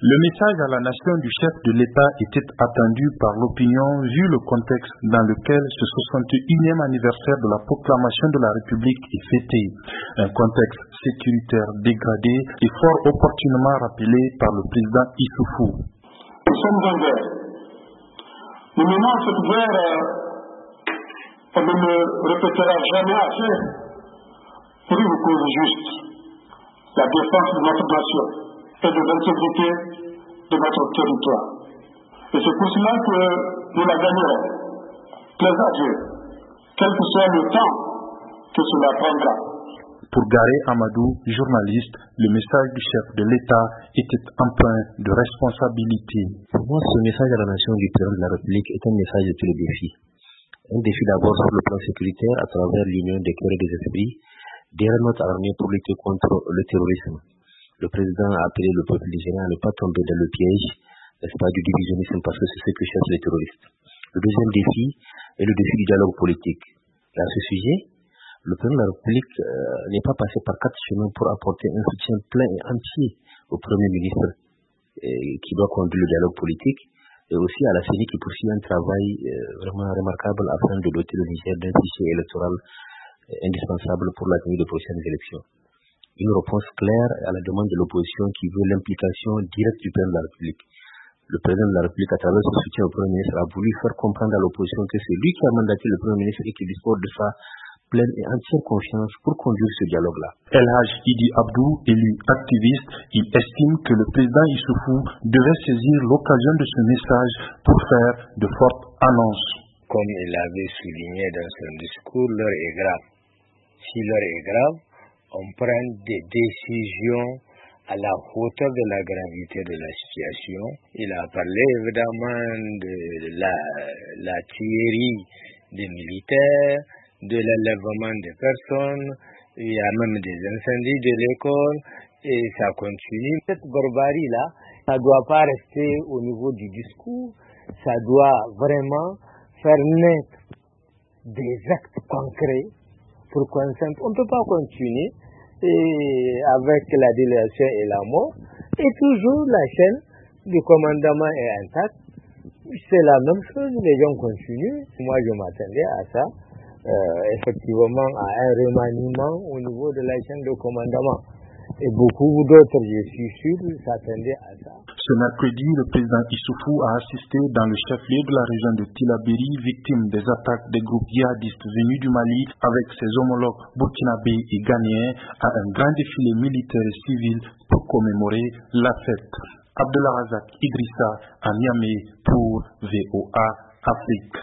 Le message à la nation du chef de l'État était attendu par l'opinion vu le contexte dans lequel ce 61e anniversaire de la proclamation de la République est fêté. Un contexte sécuritaire dégradé et fort opportunément rappelé par le président Issoufou. Nous sommes en guerre. Nous menons cette guerre, on ne le répétera jamais assez, pour une cause juste, la défense de notre nation et de l'intégrité de notre territoire. Et c'est pour cela que nous la gagnerons. Plaise à Dieu, quel que soit le temps que cela prendra. Pour Garé Amadou, journaliste, le message du chef de l'État était empreint de responsabilité. Pour moi, ce message à la nation du président de la République est un message de tous les défis. Un défi d'abord sur le plan sécuritaire à travers l'union des cœurs et des esprits derrière notre armée pour lutter contre le terrorisme. Le président a appelé le peuple nigérien à ne pas tomber dans le piège, n'est-ce pas, du divisionnisme parce que c'est ce que cherchent les terroristes. Le deuxième défi est le défi du dialogue politique. Et à ce sujet, le président de la République n'est pas passé par 4 chemins pour apporter un soutien plein et entier au Premier ministre qui doit conduire le dialogue politique et aussi à la CENI qui poursuit un travail vraiment remarquable afin de doter le Niger d'un fichier électoral indispensable pour la tenue de prochaines élections. Une réponse claire à la demande de l'opposition qui veut l'implication directe du président de la République. Le président de la République, à travers son soutien au Premier ministre, a voulu faire comprendre à l'opposition que c'est lui qui a mandaté le Premier ministre et qui dispose de sa pleine et entière confiance pour conduire ce dialogue-là. El Hadj Idi Abdou, élu activiste, il estime que le président Issoufou devait saisir l'occasion de ce message pour faire de fortes annonces. Comme il avait souligné dans son discours, l'heure est grave. Si l'heure est grave, on prend des décisions à la hauteur de la gravité de la situation. Il a parlé évidemment de la tuerie des militaires, de l'enlèvement des personnes, il y a même des incendies de l'école et ça continue. Cette barbarie-là, ça ne doit pas rester au niveau du discours, ça doit vraiment faire naître des actes concrets pour qu'on s'entende. On ne peut pas continuer avec la délation et la mort et toujours la chaîne du commandement est intacte. C'est la même chose, les gens continuent. Moi je m'attendais à ça. Effectivement à un remaniement au niveau de la chaîne de commandement. Et beaucoup d'autres, je suis sûr, s'attendaient à ça. Ce mercredi, le président Issoufou a assisté dans le chef-lieu de la région de Tillabéri, victime des attaques des groupes djihadistes venus du Mali, avec ses homologues burkinabés et ghanéens, à un grand défilé militaire et civil pour commémorer la fête. Abdellah Razak Idrissa à Niamey pour VOA Afrique.